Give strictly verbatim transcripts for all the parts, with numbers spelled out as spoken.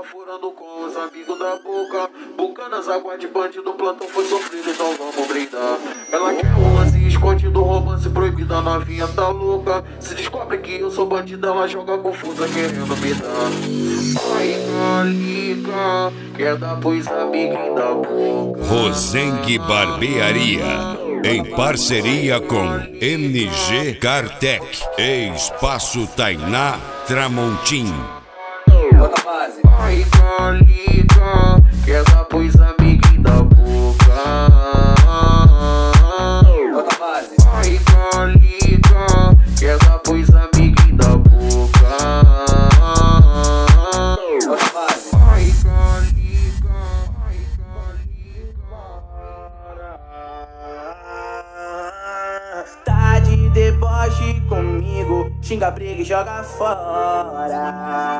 furando com os amigos da boca. Bucando as águas de bandido, plantão foi sofrido, então vamos brindar. Ela quer onze escondido, romance proibido, a novinha tá louca. Se descobre que eu sou bandido, ela joga confusa querendo me dar. Ai, calica, quer dar pros amiguinhos da boca. Rosengue Barbearia, em parceria com M G Cartec e Espaço Tainá Tramontim. Ai, calica, quer dar pros amiguinhos da boca. Ai, calica, quer dar pros amiguinhos da boca. Ai, calica, ai, calica. Tá de deboche comigo, xinga, briga e joga fora.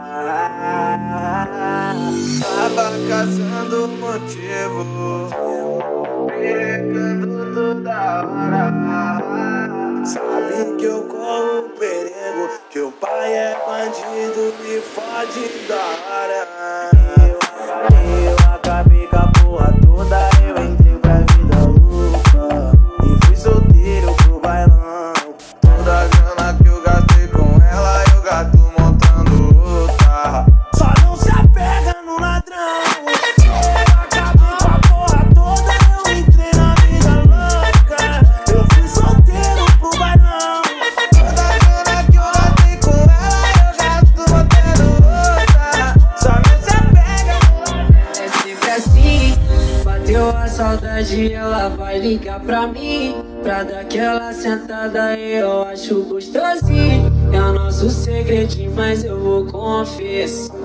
Tava caçando motivo, pegando toda hora. Sabe que eu corro perigo, que o pai é bandido e fode da hora. Eu, eu acabei com a porra toda, eu entrei pra vida louca e fui solteiro pro bailão. Toda a grana que eu gastei com ela, eu gasto montando outra. Só não se apega no ladrão. Eu acabei com a porra toda, eu entrei na vida louca. Eu fui solteiro pro bailão. Toda a grana que eu gastei com ela, eu gasto montando outra. Só não se apega. É sempre assim, bateu a saudade, ela vai ligar pra mim. Pra dar aquela sentada eu acho gostosinho. É o nosso segredinho, mas eu vou confessar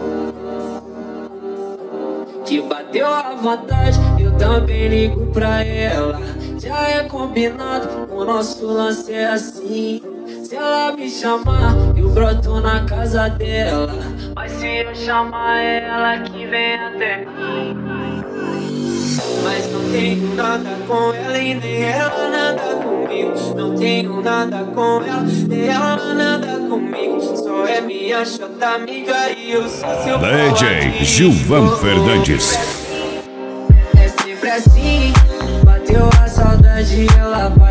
que bateu a vontade, eu também ligo pra ela. Já é combinado, o nosso lance é assim. Se ela me chamar, eu broto na casa dela. Mas se eu chamar, é ela que vem até mim. Mas não tenho nada com ela e nem ela nada comigo. Não tenho nada com ela, nem ela nada comigo. Só é minha chata amiga e eu sou seu D J Gilvan Fernandes. É sempre assim, bateu a saudade, ela vai